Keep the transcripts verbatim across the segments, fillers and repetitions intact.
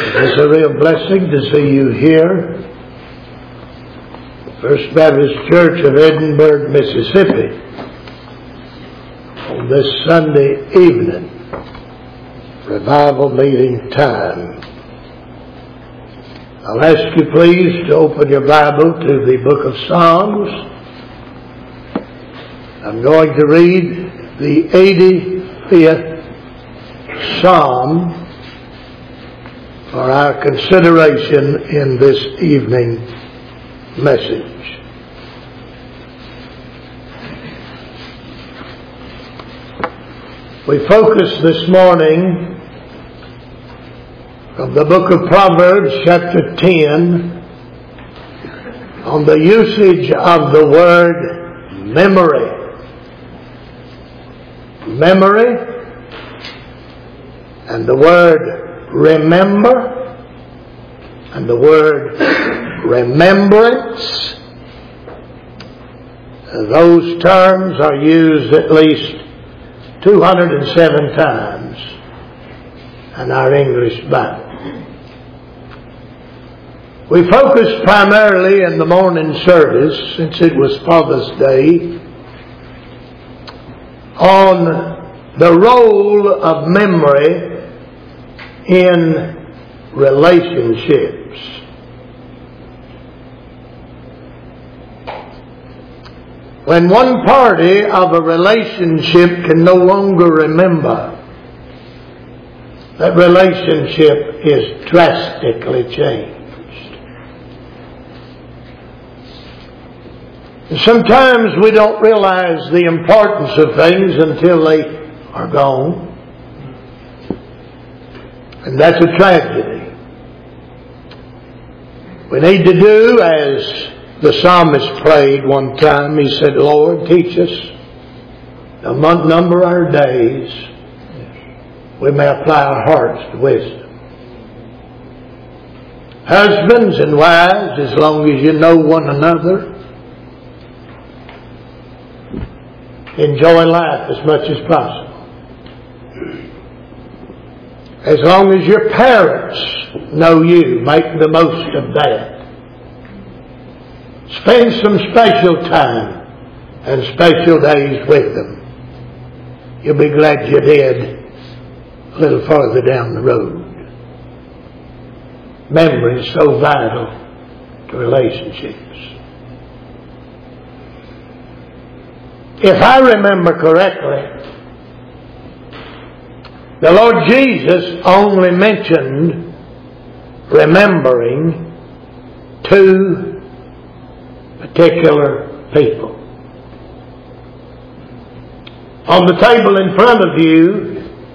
It's a real blessing to see you here. First Baptist Church of Edinburgh, Mississippi, on this Sunday evening, revival meeting time. I'll ask you please to open your Bible to the book of Psalms. I'm going to read the eighty-fifth Psalm for our consideration in this evening message. We focus this morning from the book of Proverbs, chapter ten, on the usage of the word memory. Memory and the word remember and the word remembrance. Those terms are used at least two hundred seven times in our English Bible. We focused primarily in the morning service, since it was Father's Day, on the role of memory in relationships. When one party of a relationship can no longer remember, that relationship is drastically changed. And sometimes we don't realize the importance of things until they are gone. And that's a tragedy. We need to do as the psalmist prayed one time. He said, Lord, teach us to number our days. We may apply our hearts to wisdom. Husbands and wives, as long as you know one another, enjoy life as much as possible. As long as your parents know you, make the most of that. Spend some special time and special days with them. You'll be glad you did a little farther down the road. Memory is so vital to relationships. If I remember correctly, the Lord Jesus only mentioned remembering two particular people. On the table in front of you,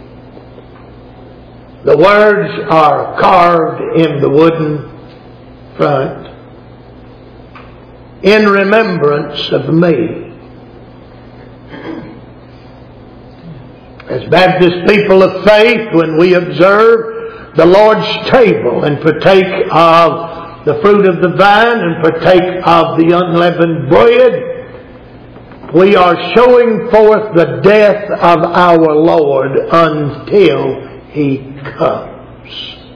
the words are carved in the wooden front, in remembrance of me. As Baptist people of faith, when we observe the Lord's table and partake of the fruit of the vine and partake of the unleavened bread, we are showing forth the death of our Lord until He comes.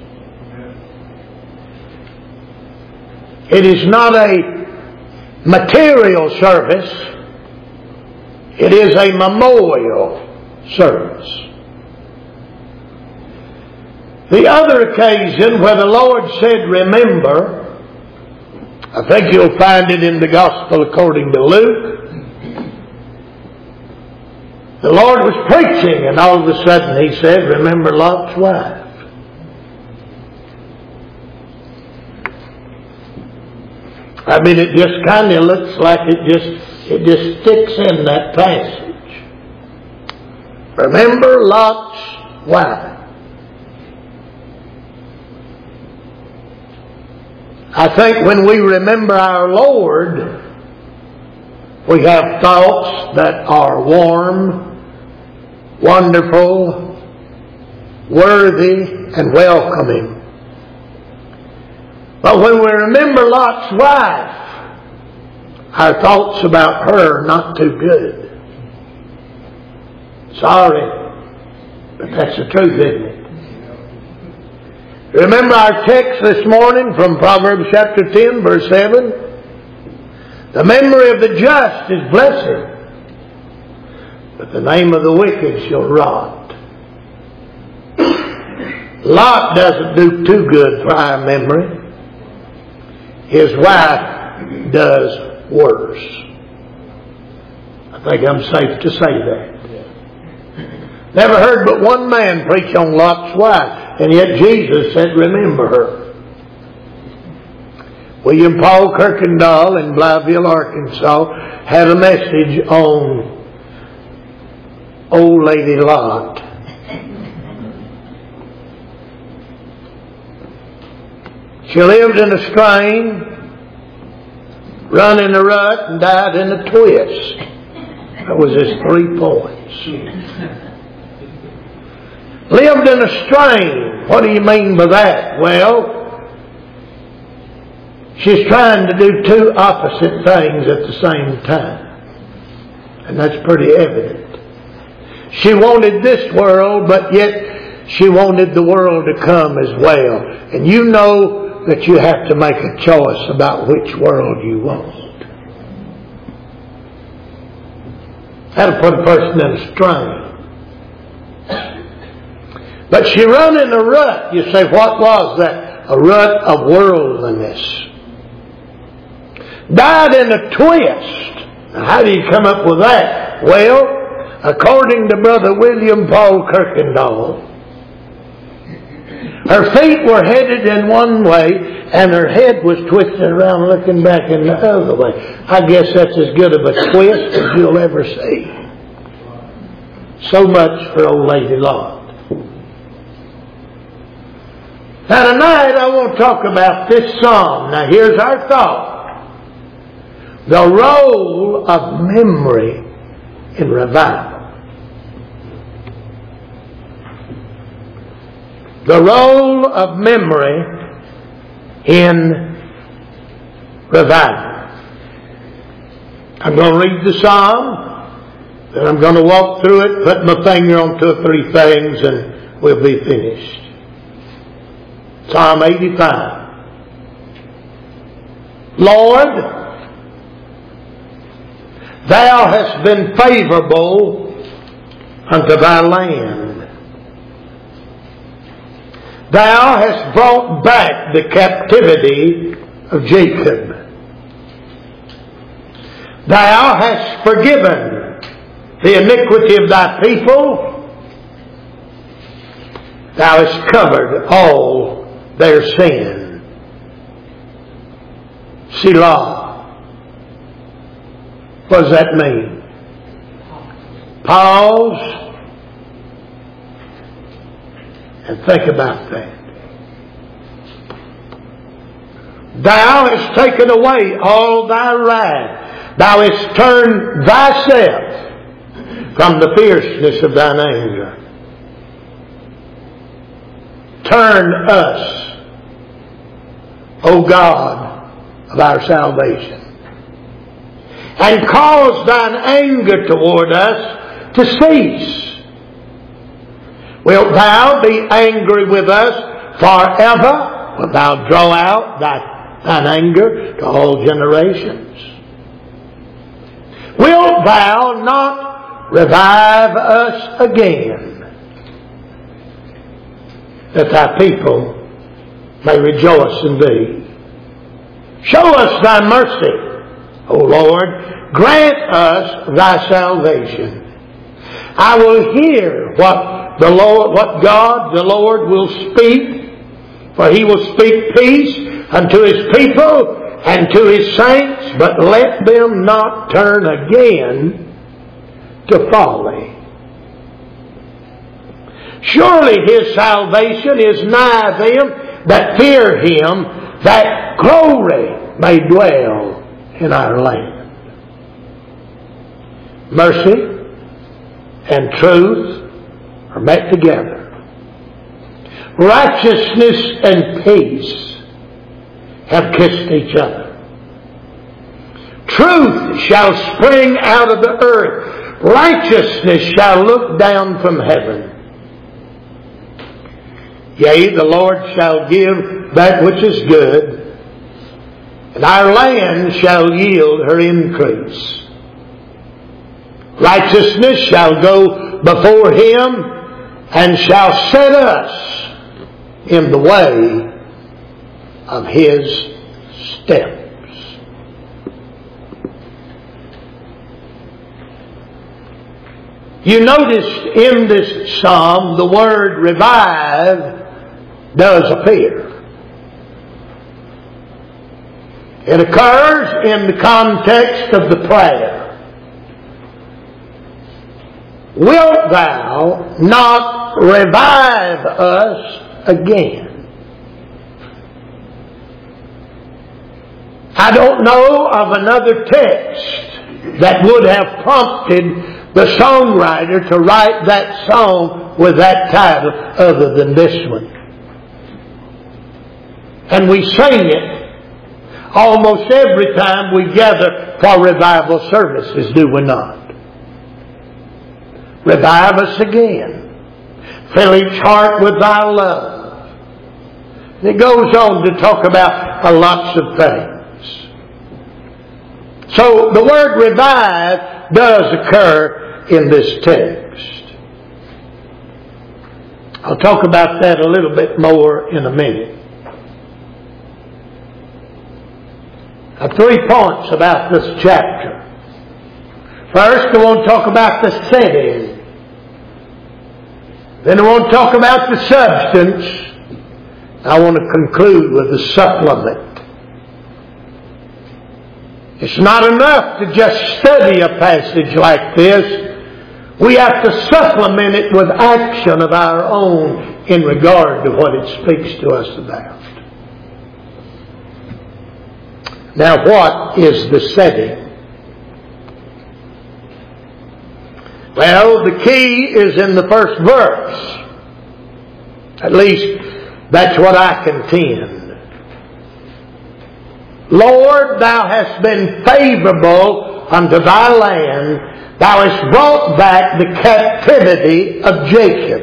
It is not a material service. It is a memorial service. The other occasion where the Lord said, remember, I think you'll find it in the Gospel according to Luke. The Lord was preaching and all of a sudden He said, remember Lot's wife. I mean, it just kind of looks like it just, it just sticks in that passage. Remember Lot's wife. I think when we remember our Lord, we have thoughts that are warm, wonderful, worthy, and welcoming. But when we remember Lot's wife, our thoughts about her not too good. Sorry, but that's the truth, isn't it? Remember our text this morning from Proverbs chapter ten, verse seven? The memory of the just is blessed, but the name of the wicked shall rot. Lot doesn't do too good for our memory. His wife does worse. I think I'm safe to say that. Never heard but one man preach on Lot's wife, and yet Jesus said, remember her. William Paul Kirkendall in Blytheville, Arkansas, had a message on Old Lady Lot. She lived in a strain, run in a rut, and died in a twist. That was his three points. Lived in a strain. What do you mean by that? Well, she's trying to do two opposite things at the same time. And that's pretty evident. She wanted this world, but yet she wanted the world to come as well. And you know that you have to make a choice about which world you want. That'll put a person in a strain. But she run in a rut. You say, what was that? A rut of worldliness. Died in a twist. Now, how do you come up with that? Well, according to Brother William Paul Kirkendall, her feet were headed in one way, and her head was twisted around looking back in the other way. I guess that's as good of a twist as you'll ever see. So much for Old Lady Lot. Now tonight I want to talk about this psalm. Now here's our thought. The role of memory in revival. The role of memory in revival. I'm going to read the psalm, then I'm going to walk through it, put my finger on two or three things, and we'll be finished. Psalm eighty-five. Lord, Thou hast been favorable unto Thy land. Thou hast brought back the captivity of Jacob. Thou hast forgiven the iniquity of Thy people. Thou hast covered all their sin. Selah. What does that mean? Pause and think about that. Thou hast taken away all thy wrath. Thou hast turned thyself from the fierceness of thine anger. Turn us, O God of our salvation, and cause thine anger toward us to cease. Wilt thou be angry with us forever? Wilt thou draw out thy, thine anger to all generations? Wilt thou not revive us again, that thy people may rejoice in thee? Show us thy mercy, O Lord. Grant us thy salvation. I will hear what the Lord, what God the Lord will speak, for he will speak peace unto his people and to his saints, but let them not turn again to folly. Surely his salvation is nigh them that fear him, that glory may dwell in our land. Mercy and truth are met together. Righteousness and peace have kissed each other. Truth shall spring out of the earth. Righteousness shall look down from heaven. Yea, the Lord shall give that which is good, and our land shall yield her increase. Righteousness shall go before him, and shall set us in the way of his steps. You notice in this psalm the word revive does appear. It occurs in the context of the prayer. Wilt thou not revive us again? I don't know of another text that would have prompted the songwriter to write that song with that title other than this one. And we sing it almost every time we gather for revival services, do we not? Revive us again. Fill each heart with thy love. And it goes on to talk about a lots of things. So the word revive does occur in this text. I'll talk about that a little bit more in a minute. Now, three points about this chapter. First, I want to talk about the setting. Then I want to talk about the substance. I want to conclude with the supplement. It's not enough to just study a passage like this. We have to supplement it with action of our own in regard to what it speaks to us about. Now, what is the setting? Well, the key is in the first verse. At least, that's what I contend. Lord, thou hast been favorable unto thy land. Thou hast brought back the captivity of Jacob.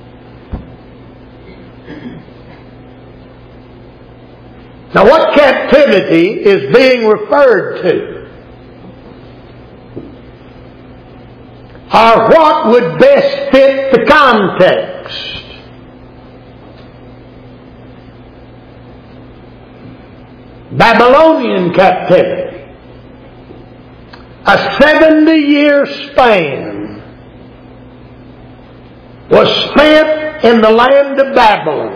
Now, what captivity is being referred to? Or what would best fit the context? Babylonian captivity. A seventy-year span was spent in the land of Babylon.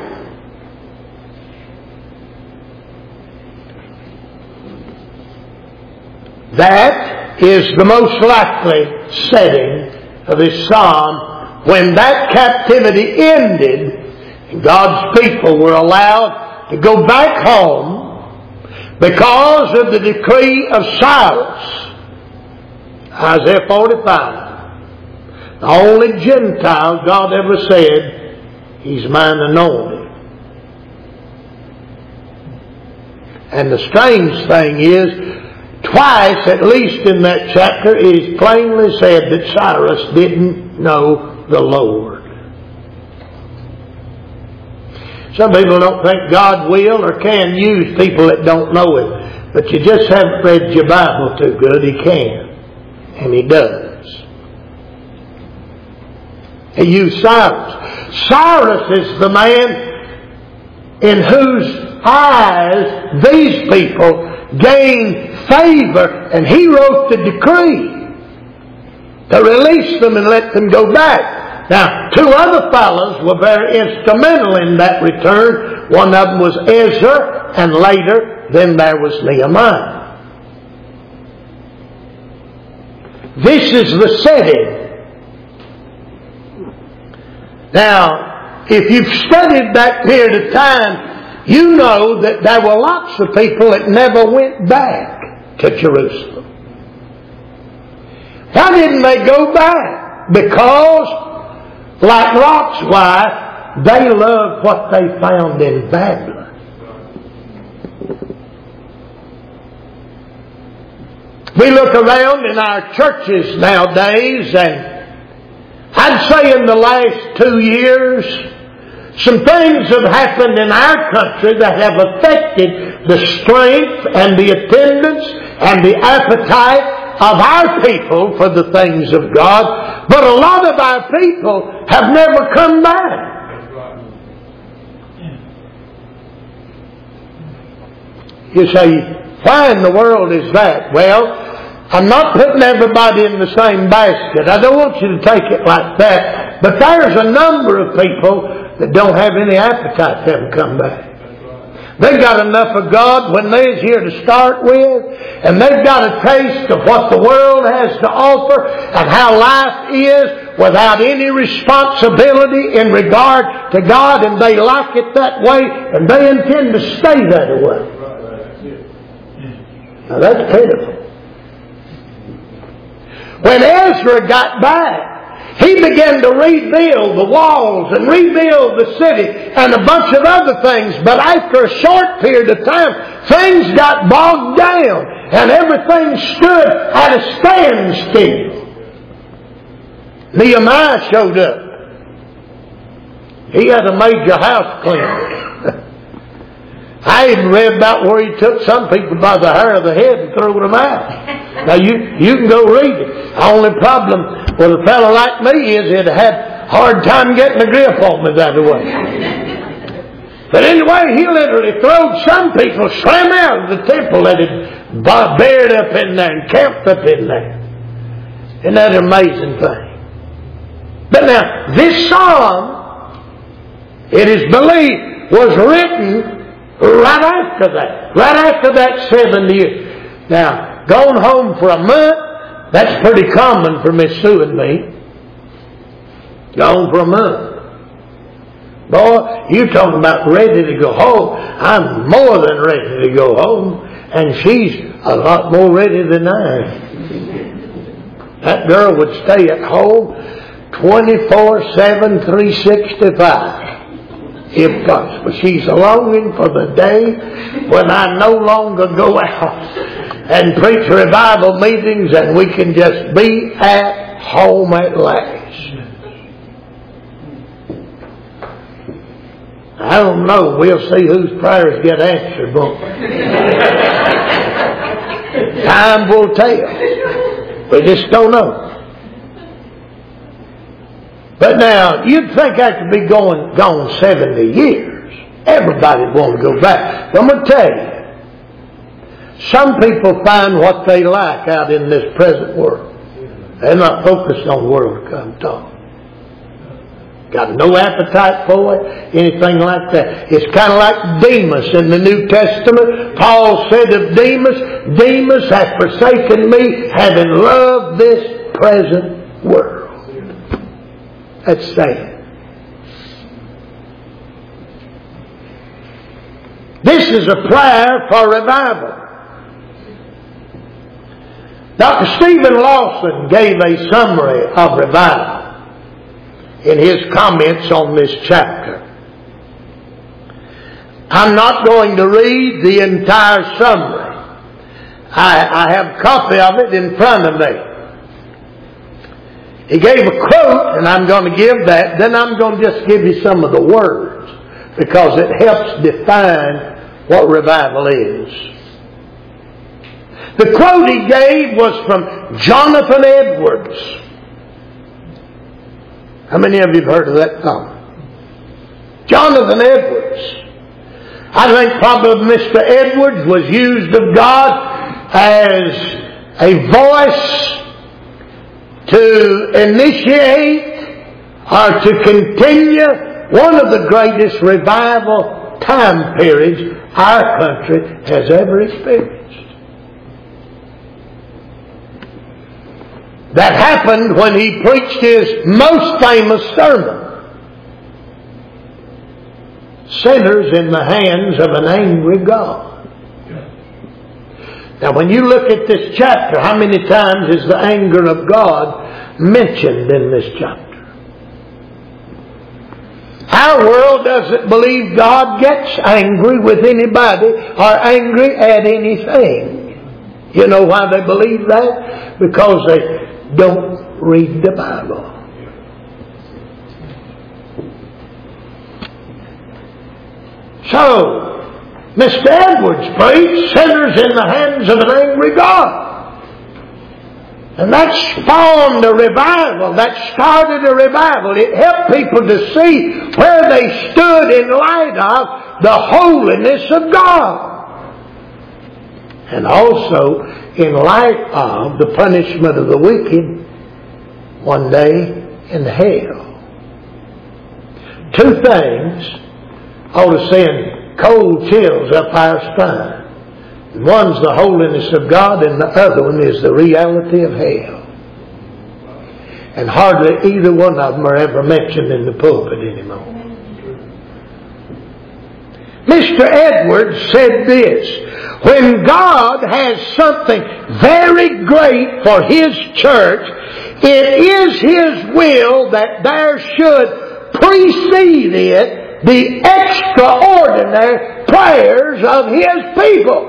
That is the most likely setting of this psalm. When that captivity ended, and God's people were allowed to go back home because of the decree of Cyrus. Isaiah forty-five. The only Gentile God ever said, He's mine anointed. And the strange thing is, twice, at least in that chapter, it is plainly said that Cyrus didn't know the Lord. Some people don't think God will or can use people that don't know Him. But you just haven't read your Bible too good. He can. And He does. He used Cyrus. Cyrus is the man in whose eyes these people gained favor, and he wrote the decree to release them and let them go back. Now, two other fellows were very instrumental in that return. One of them was Ezra, and later, then there was Nehemiah. This is the setting. Now, if you've studied that period of time, you know that there were lots of people that never went back to Jerusalem. Why didn't they go back? Because, like Lot's wife, they loved what they found in Babylon. We look around in our churches nowadays, and I'd say in the last two years, Some things have happened in our country that have affected the strength and the attendance and the appetite of our people for the things of God. But a lot of our people have never come back. You say, why in the world is that? Well, I'm not putting everybody in the same basket. I don't want you to take it like that. But there's a number of people that don't have any appetite to ever come back. They've got enough of God when they're here to start with, and they've got a taste of what the world has to offer and how life is without any responsibility in regard to God, and they like it that way, and they intend to stay that way. Now that's pitiful. When Ezra got back, he began to rebuild the walls and rebuild the city and a bunch of other things. But after a short period of time, things got bogged down and everything stood at a standstill. Nehemiah showed up. He had a major house cleaning. I even read about where he took some people by the hair of the head and threw them out. Now you, you can go read it. The only problem with a fellow like me is he'd had a hard time getting a grip on me that way. But anyway, he literally throwed some people, swam out of the temple that had buried up in there and camped up in there. Isn't that an amazing thing? But now, this psalm, it is believed, was written right after that. Right after that seventy years. Now, going home for a month, that's pretty common for Miss Sue and me. Gone for a month. Boy, you talking about ready to go home. I'm more than ready to go home. And she's a lot more ready than I am. That girl would stay at home twenty-four seven, three sixty-five. If possible. She's longing for the day when I no longer go out and preach revival meetings and we can just be at home at last. I don't know. We'll see whose prayers get answered, won't we? Time will tell. We just don't know. But now, you'd think I could be going gone seventy years. Everybody'd want to go back. But I'm going to tell you, some people find what they like out in this present world. They're not focused on the world to come talk. Got no appetite for it, anything like that. It's kind of like Demas in the New Testament. Paul said of Demas, Demas hath forsaken me, having loved this present world. That's sad. This is a prayer for revival. Doctor Stephen Lawson gave a summary of revival in his comments on this chapter. I'm not going to read the entire summary. I, I have a copy of it in front of me. He gave a quote, and I'm going to give that. Then I'm going to just give you some of the words, because it helps define what revival is. The quote he gave was from Jonathan Edwards. How many of you have heard of that fellow? Jonathan Edwards. I think probably Mister Edwards was used of God as a voice to initiate or to continue one of the greatest revival time periods our country has ever experienced. That happened when he preached his most famous sermon, Sinners in the Hands of an Angry God. Now when you look at this chapter, how many times is the anger of God mentioned in this chapter? Our world doesn't believe God gets angry with anybody or angry at anything. You know why they believe that? Because they don't read the Bible. So, Mister Edwards preached sinners in the hands of an angry God. And that spawned a revival. That started a revival. It helped people to see where they stood in light of the holiness of God. And also in light of the punishment of the wicked one day in hell. Two things ought to send cold chills up our spine. One's the holiness of God, and the other one is the reality of hell. And hardly either one of them are ever mentioned in the pulpit anymore. Mister Edwards said this: when God has something very great for His church, it is His will that there should precede it the extraordinary prayers of His people.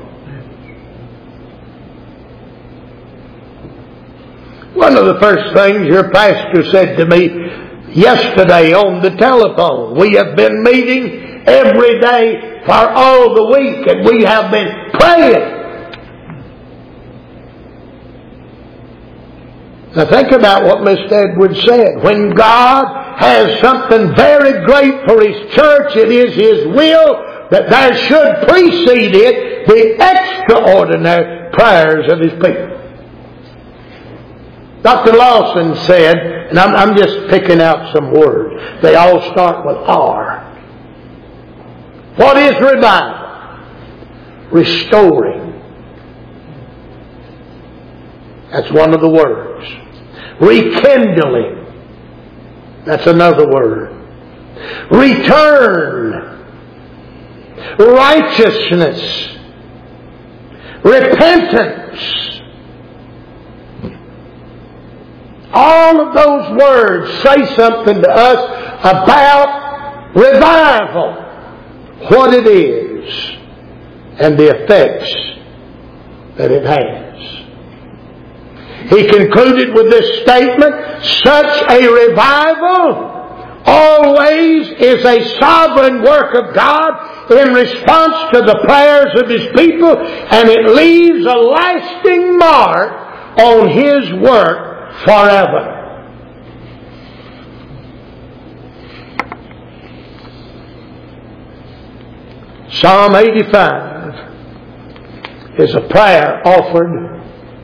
One of the first things your pastor said to me yesterday on the telephone, we have been meeting every day for all the week and we have been praying. Now think about what Mister Edwards said. When God has something very great for His church, it is His will that there should precede it the extraordinary prayers of His people. Doctor Lawson said, and I'm, I'm just picking out some words, they all start with R. What is revival? Restoring. That's one of the words. Rekindling. That's another word. Return. Righteousness. Repentance. All of those words say something to us about revival, what it is, and the effects that it has. He concluded with this statement: such a revival always is a sovereign work of God in response to the prayers of His people, and it leaves a lasting mark on His work forever. Psalm eighty-five is a prayer offered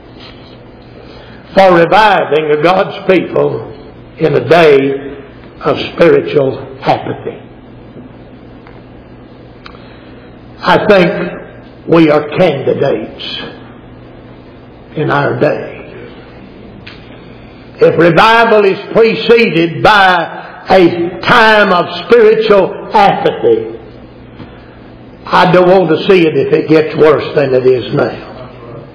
for reviving of God's people in a day of spiritual apathy. I think we are candidates in our day. If revival is preceded by a time of spiritual apathy, I don't want to see it if it gets worse than it is now.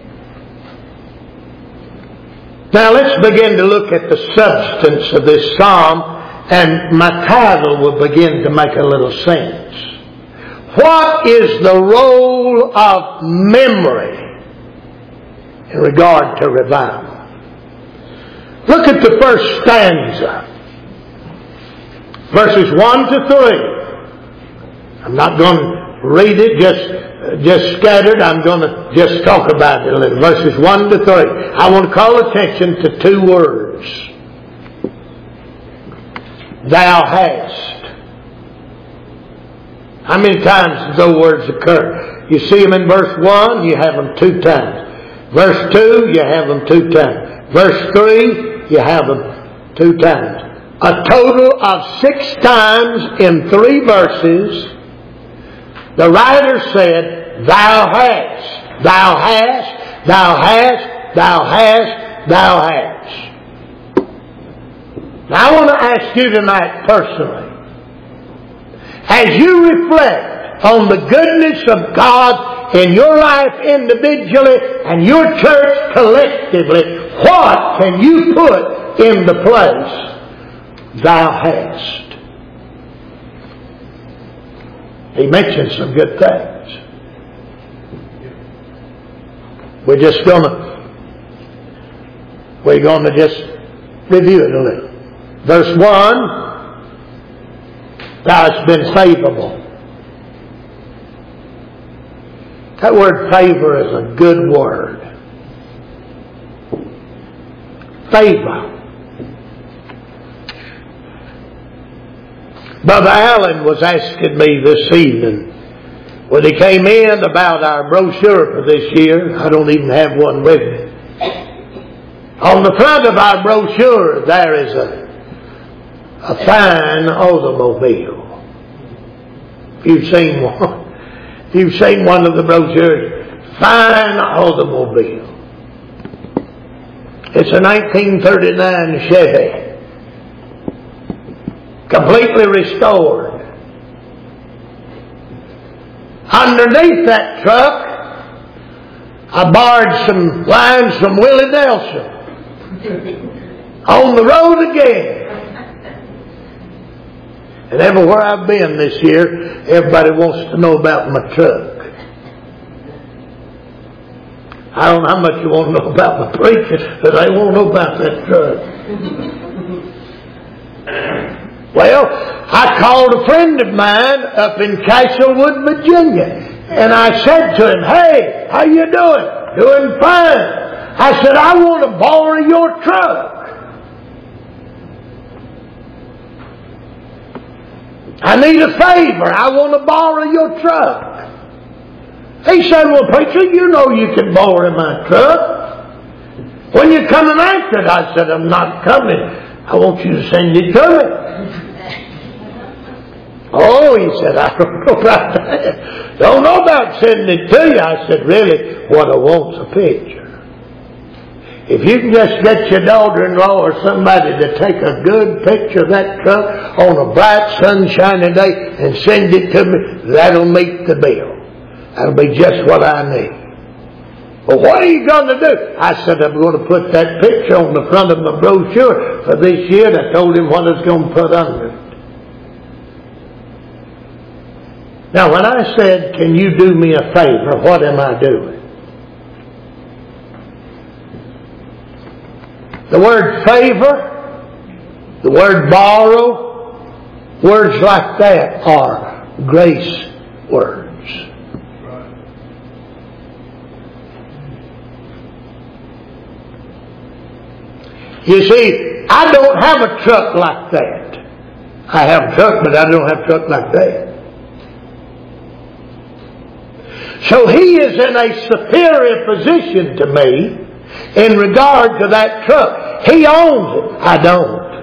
Now let's begin to look at the substance of this psalm, and my title will begin to make a little sense. What is the role of memory in regard to revival? Look at the first stanza, verses one to three. I'm not going to read it just, just scattered. I'm going to just talk about it a little. Verses one to three. I want to call attention to two words. Thou hast. How many times do those words occur? You see them in verse one, you have them two times. Verse two, you have them two times. Verse three, you have them two times. A total of six times in three verses, the writer said, Thou hast, Thou hast, Thou hast, Thou hast, Thou hast. Now I want to ask you tonight personally, as you reflect on the goodness of God in your life individually and your church collectively, what can you put in the place Thou hast? He mentioned some good things. We're just gonna we're gonna just review it a little. Verse one, Thou hast been favorable. That word favor is a good word. Favor. Brother Allen was asking me this evening when he came in about our brochure for this year. I don't even have one with me. On the front of our brochure there is a, a fine automobile. If you've seen one, if you've seen one of the brochures, fine automobile. It's a nineteen thirty-nine Chevy. Completely restored. Underneath that truck, I borrowed some lines from Willie Nelson. On the road again. And everywhere I've been this year, everybody wants to know about my truck. I don't know how much you want to know about my preacher, but they want to know about that truck. Well, I called a friend of mine up in Castlewood, Virginia, and I said to him, "Hey, how you doing?" "Doing fine." I said, "I want to borrow your truck. I need a favor. I want to borrow your truck." He said, "Well, preacher, you know you can borrow my truck. When you coming after it?" I said, "I'm not coming. I want you to send it to me." "Oh," he said, "I don't know about that. Don't know about sending it to you." I said, "Really, what I want's a picture. If you can just get your daughter-in-law or somebody to take a good picture of that truck on a bright, sunshiny day and send it to me, that'll meet the bill. That'll be just what I need." "Well, what are you going to do?" I said, "I'm going to put that picture on the front of my brochure for this year." And I told him what I was going to put under it. Now, when I said, "Can you do me a favor?" what am I doing? The word favor, the word borrow, words like that are grace words. You see, I don't have a truck like that. I have a truck, but I don't have a truck like that. So he is in a superior position to me in regard to that truck. He owns it. I don't.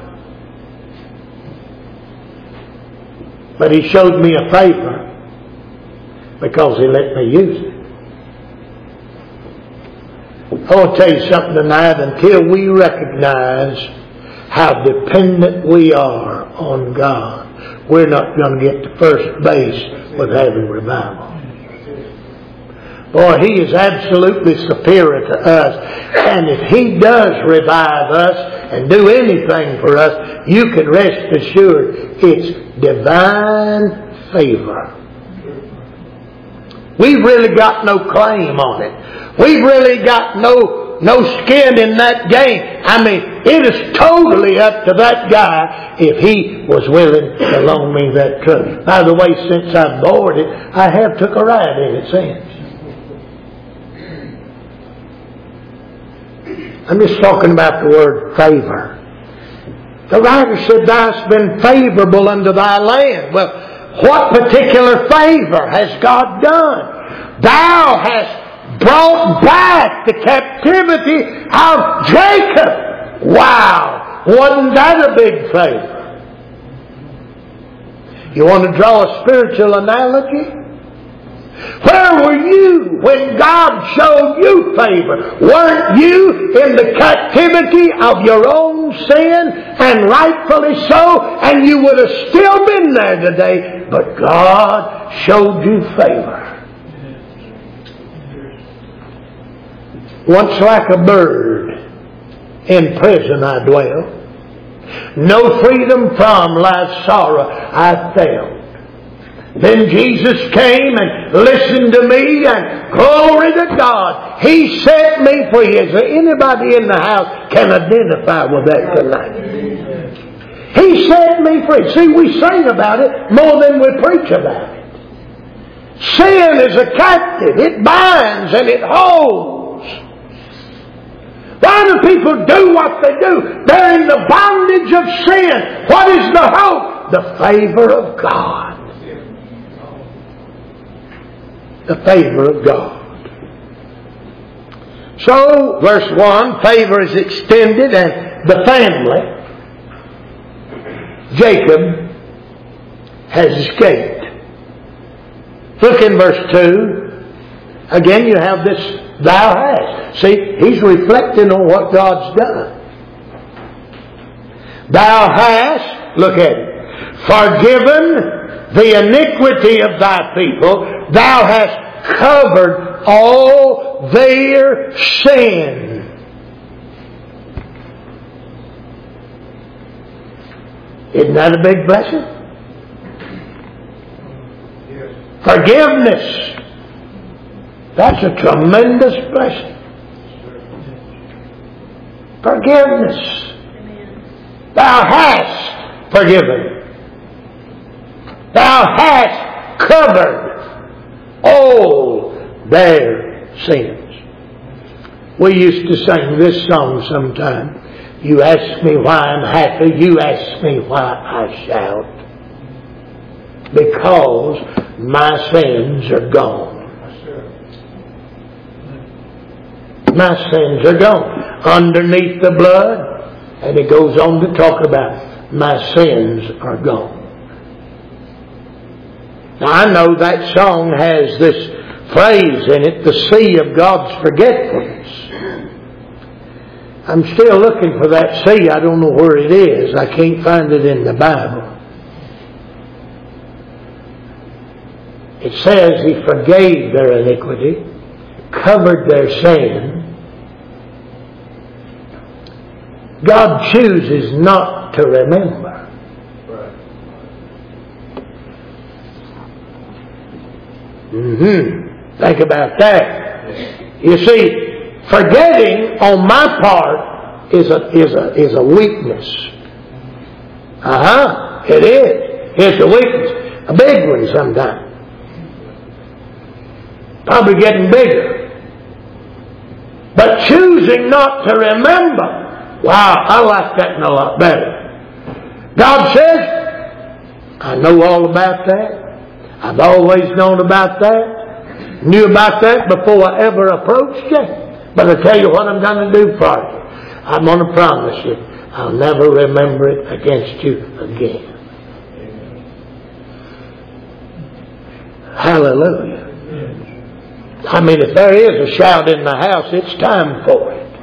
But he showed me a favor because he let me use it. I want to tell you something tonight. Until we recognize how dependent we are on God, we're not going to get to first base with having revival. Boy, He is absolutely superior to us. And if He does revive us and do anything for us, you can rest assured it's divine favor. We've really got no claim on it. We've really got no, no skin in that game. I mean, it is totally up to that guy if he was willing to loan me that truck. By the way, since I bought it, I have took a ride in it since. I'm just talking about the word favor. The writer said, "Thou hast been favorable unto thy land." Well, what particular favor has God done? "Thou hast brought back the captivity of Jacob." Wow! Wasn't that a big favor? You want to draw a spiritual analogy? Where were you when God showed you favor? Weren't you in the captivity of your own sin? And rightfully so. And you would have still been there today. But God showed you favor. Once like a bird in prison I dwell. No freedom from life's sorrow I felt. Then Jesus came and listened to me, and glory to God, He set me free. Is there anybody in the house can identify with that tonight? He set me free. See, we sing about it more than we preach about it. Sin is a captive. It binds and it holds. Why do people do what they do? They're in the bondage of sin. What is the hope? The favor of God. The favor of God. So, verse one, favor is extended and the family, Jacob, has escaped. Look in verse two. Again, you have this, thou hast. See, he's reflecting on what God's done. Thou hast, look at it, forgiven the iniquity of thy people. Thou hast covered all their sin. Isn't that a big blessing? Forgiveness. That's a tremendous blessing. Forgiveness. Thou hast forgiven. Thou hast covered all their sins. We used to sing this song sometime. You ask me why I'm happy. You ask me why I shout. Because my sins are gone. My sins are gone. Underneath the blood, and it goes on to talk about my sins are gone. Now I know that song has this phrase in it, the sea of God's forgetfulness. I'm still looking for that sea. I don't know where it is. I can't find it in the Bible. It says He forgave their iniquity, covered their sin. God chooses not to remember. Mm-hmm. Think about that. You see, forgetting on my part is a is a is a weakness. Uh huh. It is. It's a weakness, a big one sometimes. Probably getting bigger. But choosing not to remember. Wow, I like that one a lot better. God says, I know all about that. I've always known about that. Knew about that before I ever approached you. But I tell you what I'm going to do for you. I'm going to promise you, I'll never remember it against you again. Hallelujah. I mean, if there is a shout in the house, it's time for it.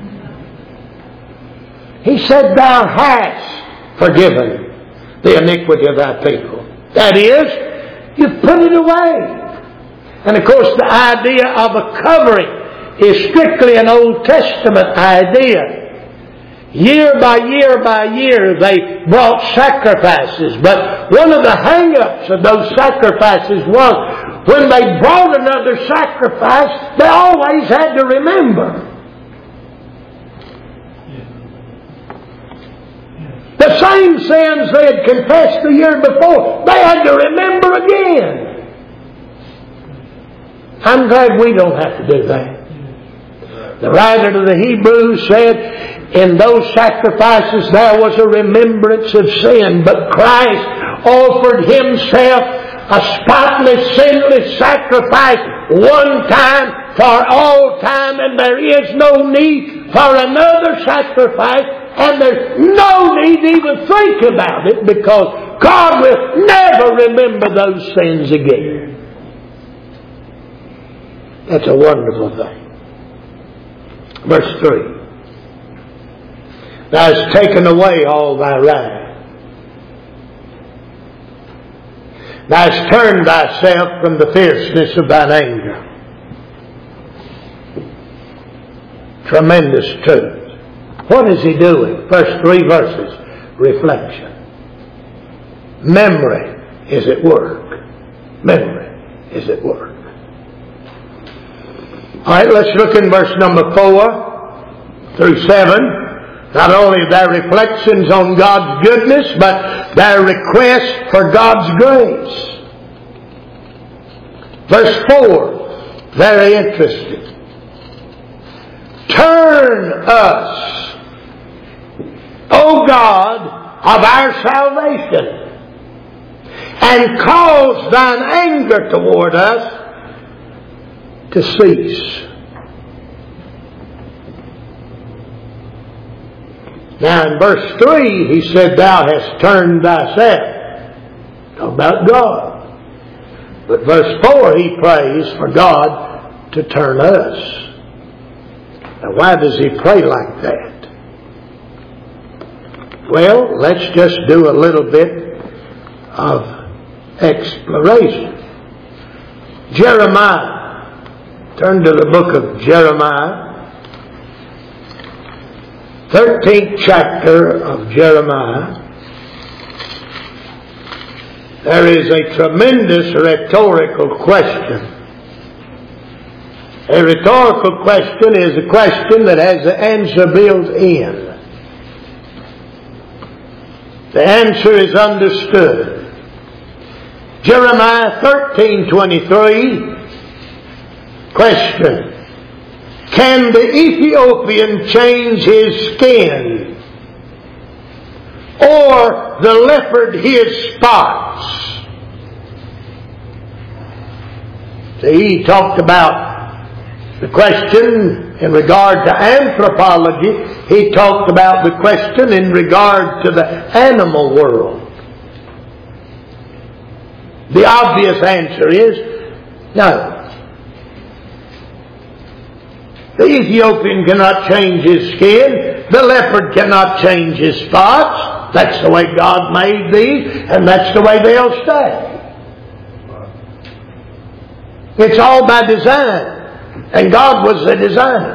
He said, thou hast forgiven the iniquity of thy people. That is, you've put it away. And of course, the idea of a covering is strictly an Old Testament idea. Year by year by year, they brought sacrifices. But one of the hang-ups of those sacrifices was, when they brought another sacrifice, they always had to remember. The same sins they had confessed the year before, they had to remember again. I'm glad we don't have to do that. The writer to the Hebrews said, in those sacrifices there was a remembrance of sin, but Christ offered Himself a spotless, sinless sacrifice one time for all time, and there is no need for another sacrifice. And there's no need to even think about it, because God will never remember those sins again. That's a wonderful thing. Verse three. Thou hast taken away all thy wrath. Thou hast turned thyself from the fierceness of thine anger. Tremendous truth. What is He doing? First three verses. Reflection. Memory is at work. Memory is at work. Alright, let's look in verse number four through seven. Not only their reflections on God's goodness, but their request for God's grace. Verse four, very interesting. Turn us, O God of our salvation, and cause thine anger toward us to cease. Now in verse three, he said, Thou hast turned thyself. Talk about God. But verse four, he prays for God to turn us. Now why does he pray like that? Well, let's just do a little bit of exploration. Jeremiah. Turn to the book of Jeremiah. thirteenth chapter of Jeremiah. There is a tremendous rhetorical question. A rhetorical question is a question that has the answer built in. The answer is understood. Jeremiah thirteen twenty-three. Question. Can the Ethiopian change his skin? Or the leopard his spots? See, he talked about the question in regard to anthropology. He talked about the question in regard to the animal world. The obvious answer is no. The Ethiopian cannot change his skin. The leopard cannot change his spots. That's the way God made these, and that's the way they'll stay. It's all by design, and God was the designer.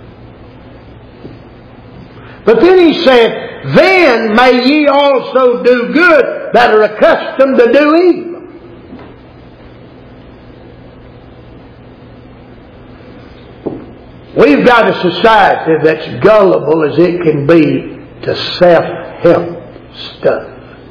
But then he said, Then may ye also do good that are accustomed to do evil. We've got a society that's gullible as it can be to self-help stuff.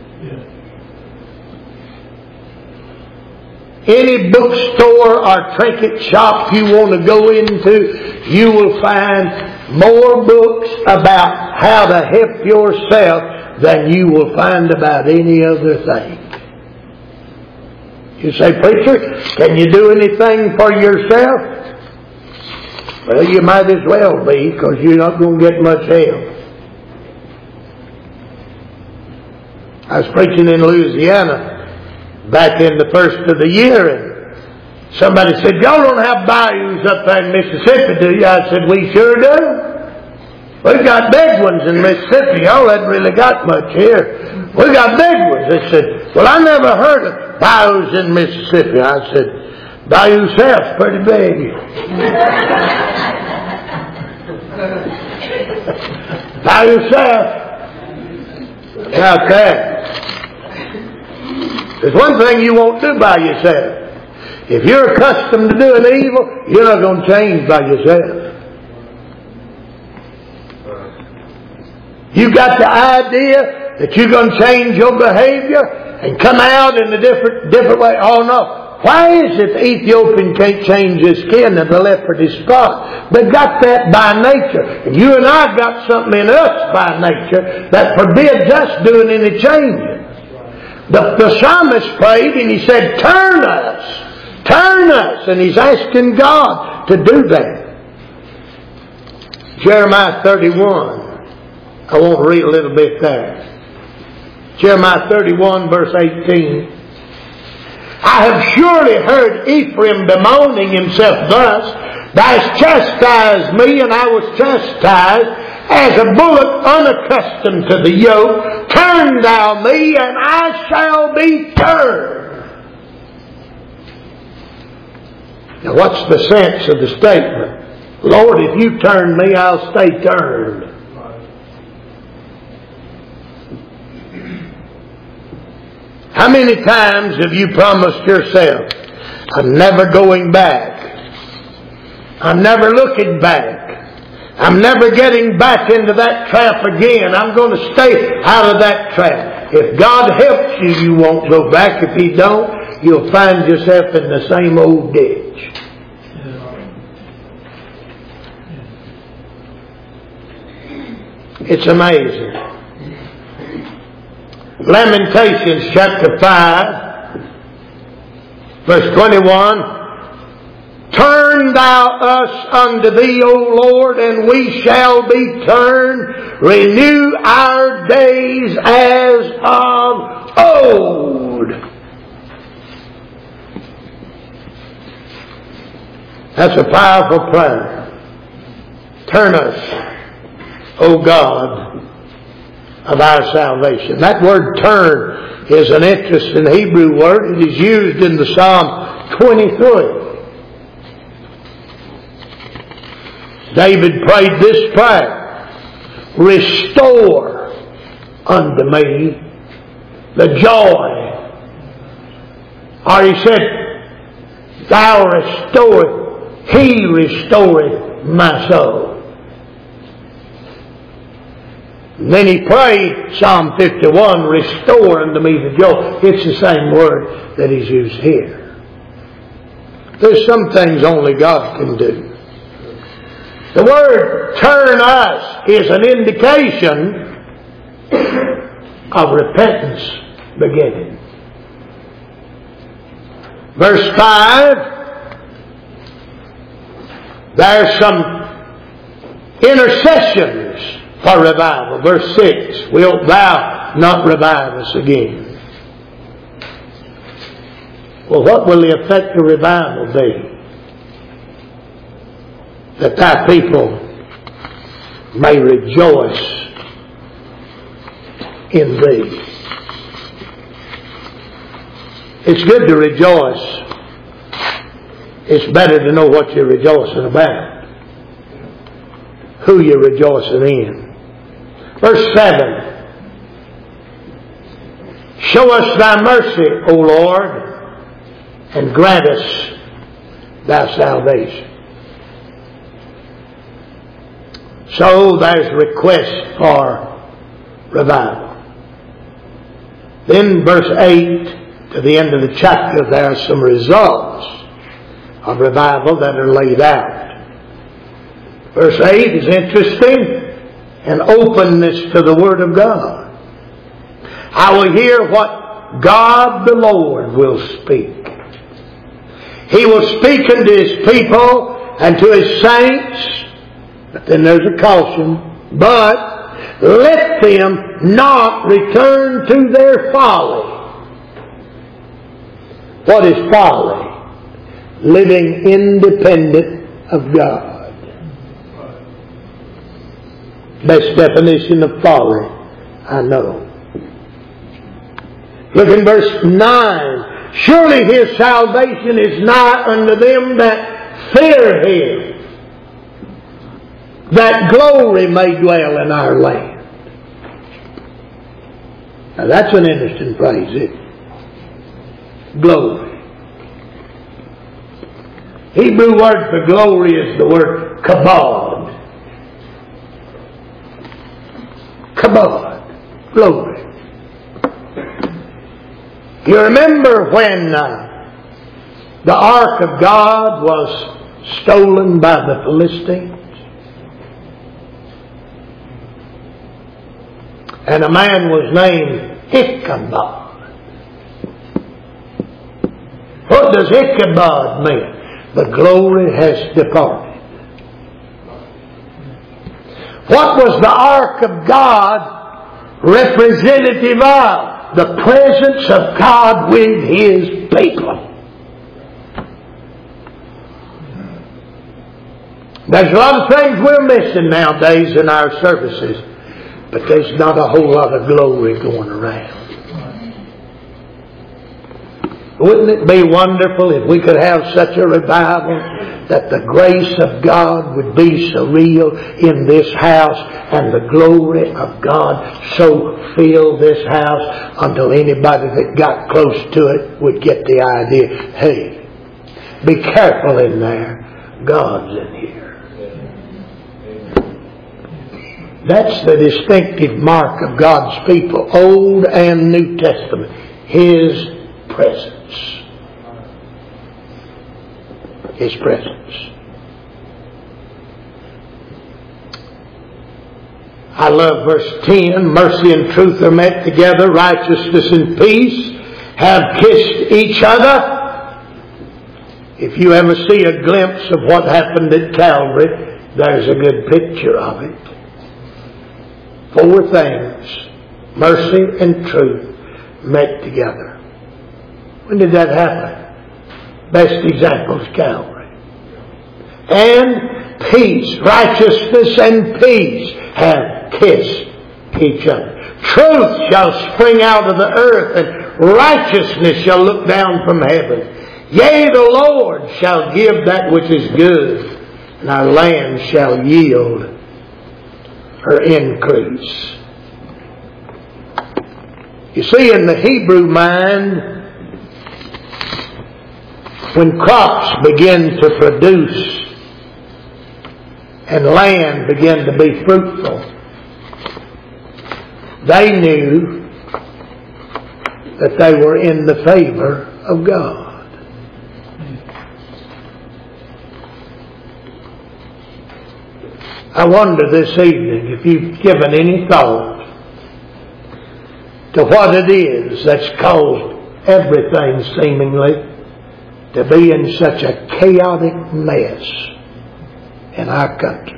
Any bookstore or trinket shop you want to go into, you will find more books about how to help yourself than you will find about any other thing. You say, Preacher, can you do anything for yourself? Well, you might as well be, because you're not going to get much help. I was preaching in Louisiana back in the first of the year, and somebody said, Y'all don't have bayous up there in Mississippi, do you? I said, We sure do. We've got big ones in Mississippi. Y'all haven't really got much here. We've got big ones. They said, Well, I never heard of bayous in Mississippi. I said, Bayou South's pretty big. Bayou South. Out there. There's one thing you won't do by yourself. If you're accustomed to doing evil, you're not going to change by yourself. You got the idea that you're going to change your behavior and come out in a different different way. Oh no. Why is it the Ethiopian can't change his skin and the leopard his spot? They got that by nature. And you and I got something in us by nature that forbids us doing any changing. The, the psalmist prayed and he said, Turn us! Turn us! And he's asking God to do that. Jeremiah thirty-one. I want to read a little bit there. Jeremiah thirty-one verse eighteen. I have surely heard Ephraim bemoaning himself thus, Thou hast chastised me, and I was chastised, as a bullock unaccustomed to the yoke. Turn thou me, and I shall be turned. Now what's the sense of the statement? Lord, if you turn me, I'll stay turned. How many times have you promised yourself, I'm never going back. I'm never looking back. I'm never getting back into that trap again. I'm going to stay out of that trap. If God helps you, you won't go back. If He don't, you'll find yourself in the same old ditch. It's amazing. Lamentations chapter five, verse twenty-one. Turn thou us unto thee, O Lord, and we shall be turned. Renew our days as of old. That's a powerful prayer. Turn us, O God, of our salvation. That word turn is an interesting Hebrew word. It is used in the Psalm twenty-three. David prayed this prayer: restore unto me the joy. Or he said, thou restorest, he restoreth my soul. And then he prayed Psalm fifty-one, restore unto me the joy. It's the same word that is used here. There's some things only God can do. The word turn us is an indication of repentance beginning. Verse five, there's some intercessions for revival. Verse six, wilt thou not revive us again? Well, what will the effect of revival be? That thy people may rejoice in thee. It's good to rejoice. It's better to know what you're rejoicing about, who you're rejoicing in. Verse seven. Show us thy mercy, O Lord, and grant us thy salvation. So there's request for revival. Then verse eight to the end of the chapter, there are some results of revival that are laid out. Verse eight is interesting, an openness to the Word of God. I will hear what God the Lord will speak. He will speak unto His people and to His saints. But then there's a caution. But let them not return to their folly. What is folly? Living independent of God. Best definition of folly I know. Look in verse nine. Surely His salvation is nigh unto them that fear Him, that glory may dwell in our land. Now that's an interesting phrase, isn't it? Glory. Hebrew word for glory is the word kabod. Kabod. Glory. You remember when uh, the ark of God was stolen by the Philistines? And a man was named Ichabod. What does Ichabod mean? The glory has departed. What was the ark of God representative of? The presence of God with His people. There's a lot of things we're missing nowadays in our services. But there's not a whole lot of glory going around. Wouldn't it be wonderful if we could have such a revival that the grace of God would be so real in this house and the glory of God so fill this house until anybody that got close to it would get the idea, hey, be careful in there. God's in here. That's the distinctive mark of God's people, Old and New Testament. His presence. His presence. I love verse ten. Mercy and truth are met together. Righteousness and peace have kissed each other. If you ever see a glimpse of what happened at Calvary, there's a good picture of it. Four things. Mercy and truth met together. When did that happen? Best example is Calvary. And peace, righteousness and peace have kissed each other. Truth shall spring out of the earth, and righteousness shall look down from heaven. Yea, the Lord shall give that which is good, and our land shall yield her increase. You see, in the Hebrew mind, when crops begin to produce and land began to be fruitful, they knew that they were in the favor of God. I wonder this evening if you've given any thought to what it is that's caused everything seemingly to be in such a chaotic mess in our country.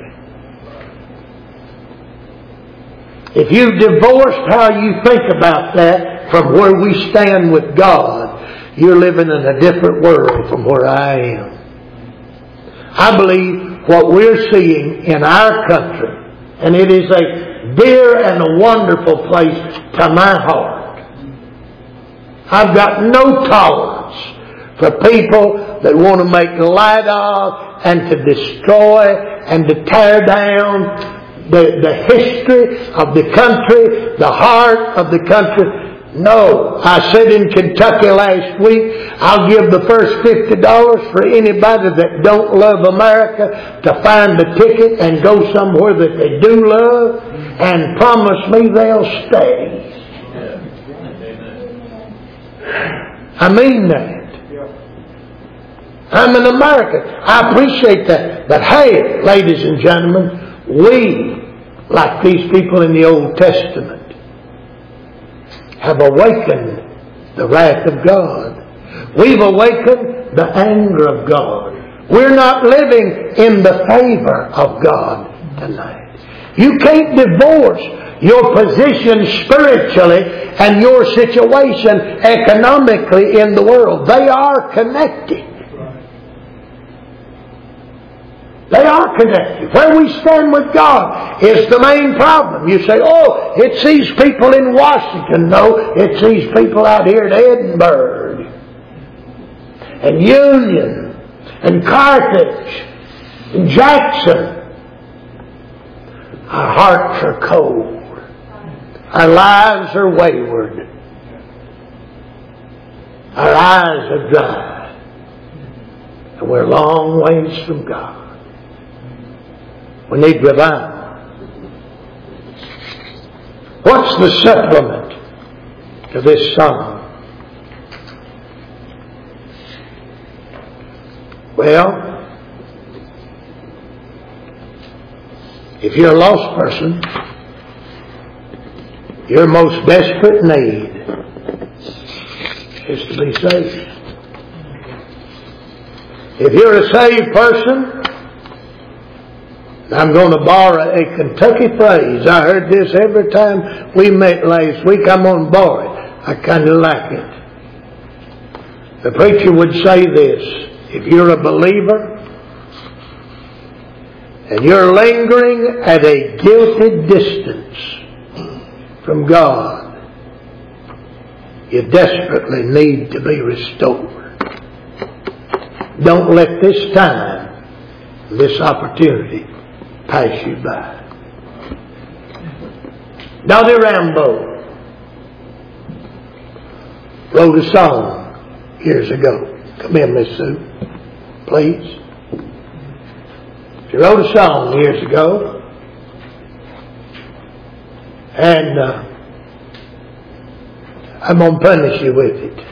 If you've divorced how you think about that from where we stand with God, you're living in a different world from where I am. I believe what we're seeing in our country, and it is a dear and a wonderful place to my heart. I've got no tolerance for people that want to make light of and to destroy and to tear down the, the history of the country, the heart of the country. No. I said in Kentucky last week, I'll give the first fifty dollars for anybody that don't love America to find a ticket and go somewhere that they do love and promise me they'll stay. I mean that. I'm an American. I appreciate that. But hey, ladies and gentlemen, we, like these people in the Old Testament, have awakened the wrath of God. We've awakened the anger of God. We're not living in the favor of God tonight. You can't divorce your position spiritually and your situation economically in the world. They are connected. They are connected. Where we stand with God is the main problem. You say, oh, it's these people in Washington. No, it's these people out here at Edinburgh and Union and Carthage and Jackson. Our hearts are cold. Our lives are wayward. Our eyes are dry. And we're a long ways from God. We need revival. What's the supplement to this song? Well, if you're a lost person, your most desperate need is to be saved. If you're a saved person, I'm going to borrow a Kentucky phrase. I heard this every time we met last week. I'm going to borrow it. I kind of like it. The preacher would say this: if you're a believer and you're lingering at a guilty distance from God, you desperately need to be restored. Don't let this time, this opportunity, pass you by. Dottie Rambo wrote a song years ago. Come in, Miss Sue, please. She wrote a song years ago, and uh, I'm going to punish you with it.